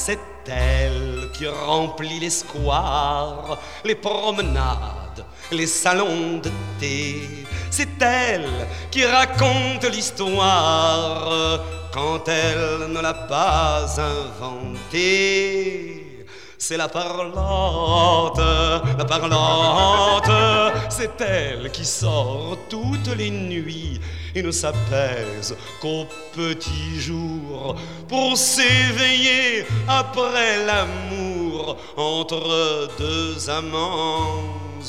c'est elle qui remplit les squares, les promenades, les salons de thé. C'est elle qui raconte l'histoire quand elle ne l'a pas inventée. C'est la parlante, c'est elle qui sort toutes les nuits et ne s'apaise qu'au petit jour pour s'éveiller après l'amour entre deux amants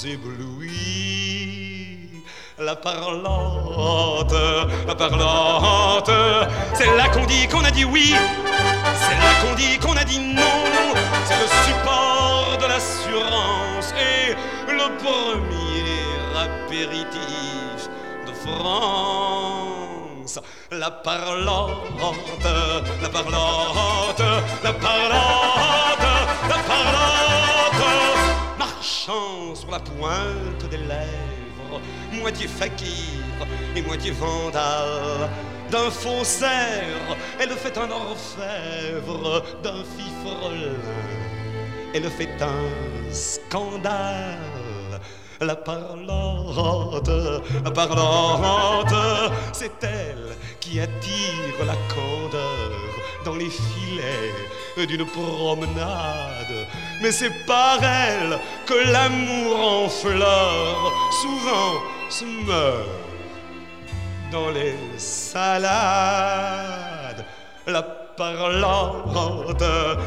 éblouis. La parlante, c'est là qu'on dit qu'on a dit oui, c'est là qu'on dit qu'on a dit non. C'est le support de l'assurance et le premier apéritif de France. La parlante, marchant sur la pointe des lèvres, moitié fakir et moitié vandale. D'un faussaire, elle fait un orfèvre, d'un fifrelin, elle fait un scandale. La parlante, c'est elle qui attire la candeur dans les filets d'une promenade. Mais c'est par elle que l'amour en fleurs souvent se meurt dans les salades. La parlante,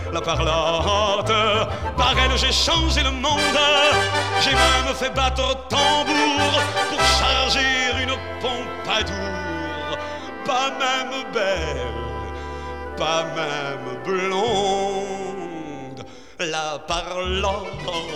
par elle j'ai changé le monde. J'ai même fait battre tambour pour charger une Pompadour. Pas même belle, pas même blonde. La parlante,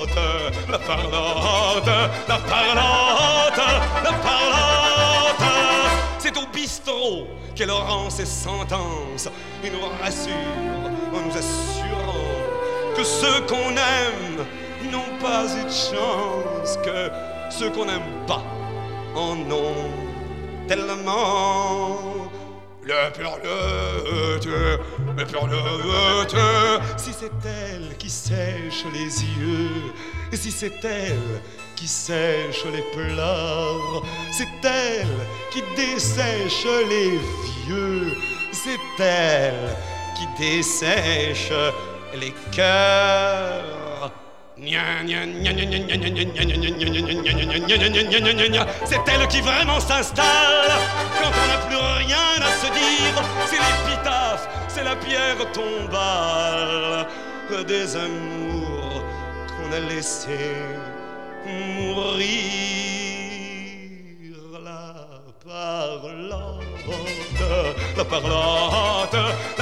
c'est au bistrot qu'elle rend ses sentences et nous rassure en nous assurant que ceux qu'on aime n'ont pas eu de chance, que ceux qu'on n'aime pas en ont tellement. La perlotte, si c'est elle qui sèche les yeux, et si c'est elle qui sèche les pleurs, c'est elle qui dessèche les vieux, c'est elle qui dessèche les cœurs. C'est elle qui vraiment s'installe quand on n'a plus rien à se dire. C'est l'épitaphe, c'est la pierre tombale des amours qu'on a laissés mourir. La parlante,